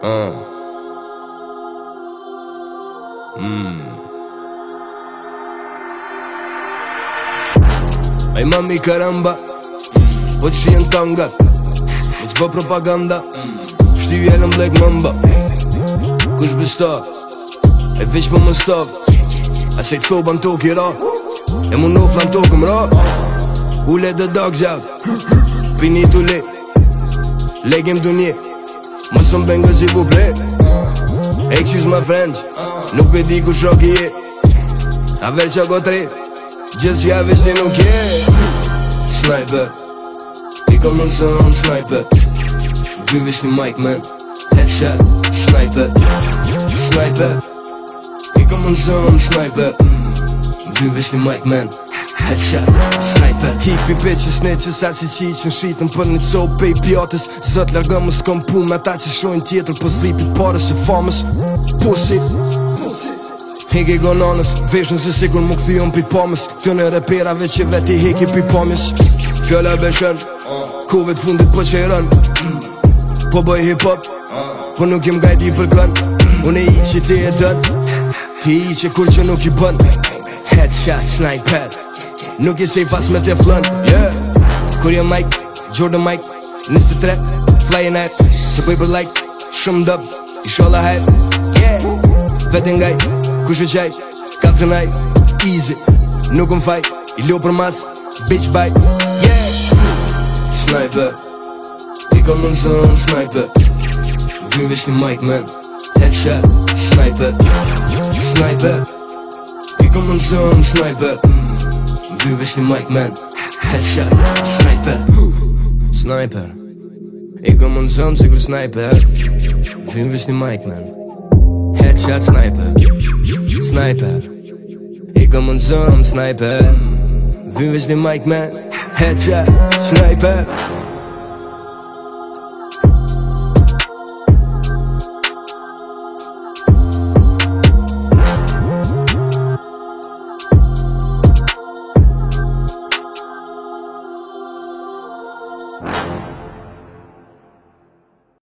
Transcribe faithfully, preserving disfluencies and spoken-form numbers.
Uh. Mm. Aj mami karamba, po që jenë tangat, mos bë propaganda, shty vjelëm lek mëmba. Kush bestar, e veç më më stav, a se këthoba në tokë i ra, e mu nofla në tokë më ra. Ule dhe dag zjav, pini t'u le, legim dunje, më sëm bëngë zi ku ple. Excuse my friends, nuk pe di ku shok i je, a ver qa ko tre, gjithë që ja veç ti nuk je. Sniper, i kom në zëm sniper, vy veç një mic man, headshot, sniper. Sniper, i kom në zëm sniper, vy veç një mic man, headshot, sniper. Hipi peqës ne që sa që qiqën shqitën për një copë pej pjatës. Zët largëm mës t'kom pu me ata që shojnë tjetër për zlipit parës e famës. Pussy heke gonanës, veshën se sikur mu këthion pi pamës. Këtën e reperave që veti heke pi pamës. Fjalla beshen, kove t'fundit po që i rën, po bëj hip hop, po nuk jem gajdi për kën. Unë e i që ti e dën, ti i që kur që nuk i bën. Headshot, sniper, nuk i sej fas me te flën, yeah. Kur jem mic, Jordan mic, njëzet e tre, flying night, se bëj për like, shumë dëb, i sholla hype, yeah. Vete ngaj, kush e qaj, kalë naj, easy, nuk më faj, i lo për mas, bitch bite, yeah. Sniper, i kom në zëm sniper, vy veç një mic man, headshot, sniper. Sniper, i kom në zëm sniper, vy veç një mic man, headshot, sniper. Sniper, i kom në zëm sikur sniper, vy veç një mic man, headshot, sniper. Sniper, i kom në zëm sniper, vy veç një mic man, headshot, sniper.